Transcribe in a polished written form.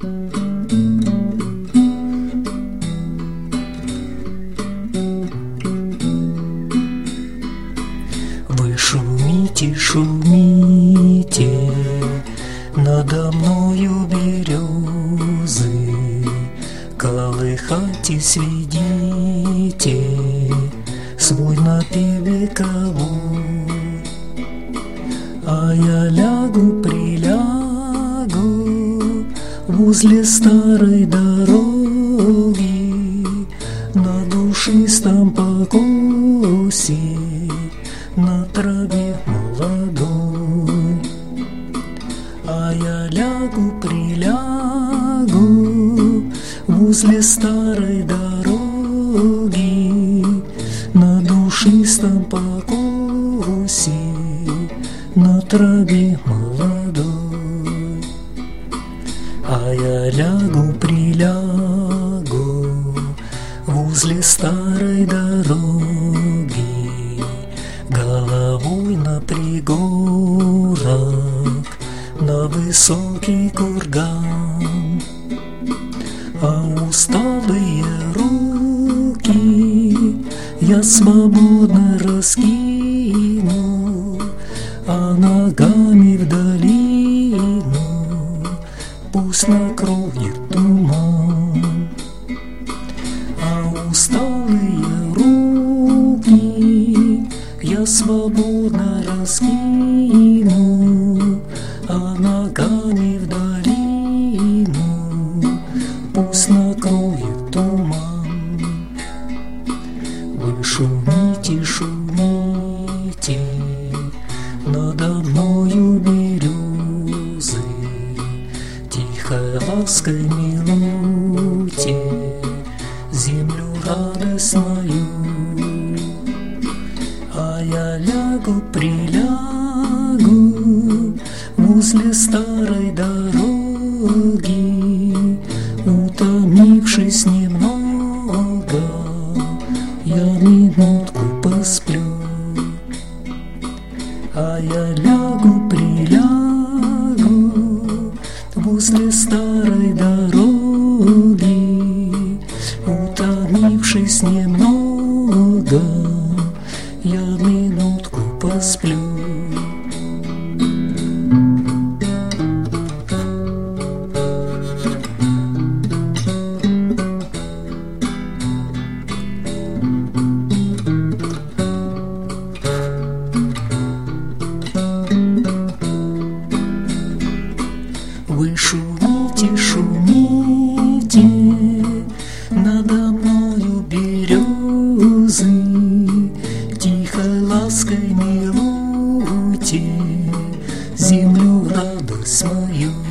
Вы шумите, шумите, надо мною березы, колыхайтесь, ведите свой напев вековой. А я лягу, прилягу возле старой дороги, на душистом покосе, на траве молодой. А я лягу, прилягу возле старой дороги, на душистом покосе, на траве молодой. А я лягу, прилягу возле старой дороги, головой на пригорок, на высокий курган. А усталые руки я свободно раскину, а ногами в долину пусть накроет туман. А усталые руки я свободно раскину, а ногами в долину пусть накроет туман. Вы шумите, шумите, надо мною березы, тихой лаской милуйте землю, радость мою. А я лягу, прилягу возле старой дороги, утомившись немного, я минутку посплю. А я лягу, прилягу возле старой дороги, утомившись немного, я минутку посплю. Вы шумите, шумите, надо мною березы, тихой лаской милуйте землю, радость мою.